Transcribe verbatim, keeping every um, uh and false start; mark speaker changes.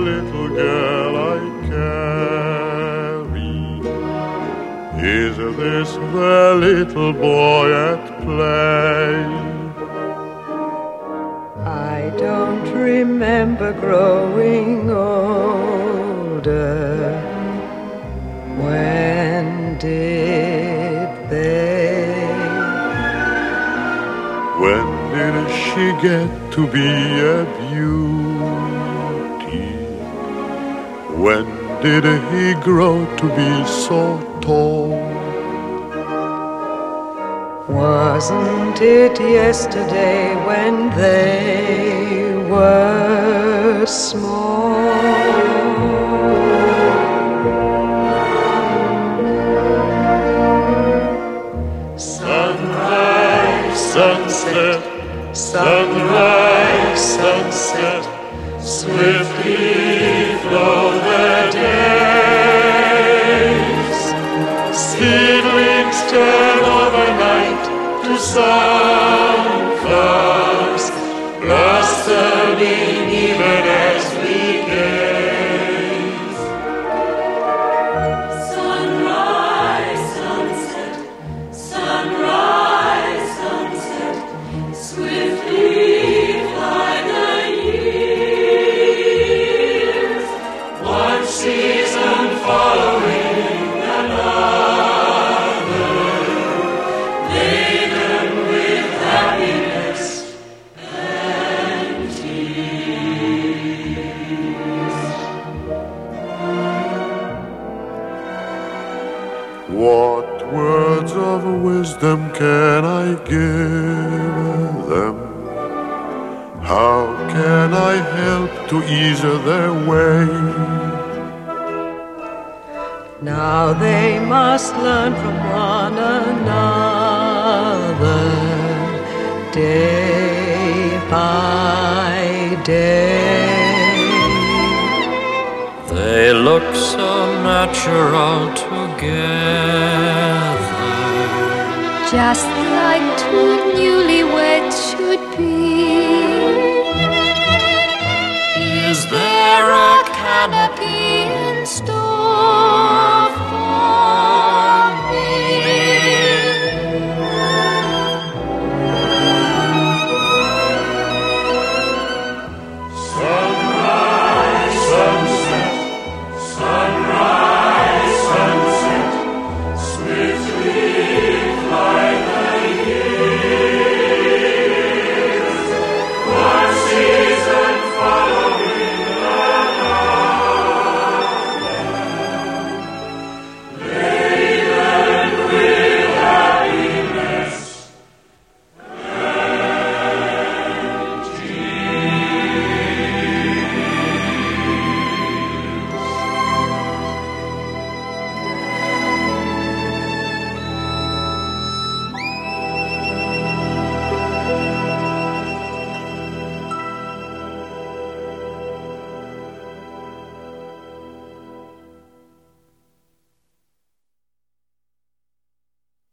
Speaker 1: little girl I carry? Is this the little boy at play?
Speaker 2: I don't remember growing older. When did they?
Speaker 1: When did she get to be a beauty? When did he grow to be so tall?
Speaker 2: Wasn't it yesterday when they were small?
Speaker 1: Sunrise, sunset, sunrise, sunset, swiftly flow the days. Seedlings turn overnight to sunflowers, blossoming even as we gaze.
Speaker 3: Sunrise, sunset, sunrise, sunset, swiftly fly the years. One season following another, laden with happiness and tears.
Speaker 1: What words of wisdom can I give them? How can I help to ease their way?
Speaker 2: Now they must learn from one another, day by day.
Speaker 4: They look so natural together,
Speaker 5: just like two newlyweds should be.
Speaker 4: Is there a canopy in store?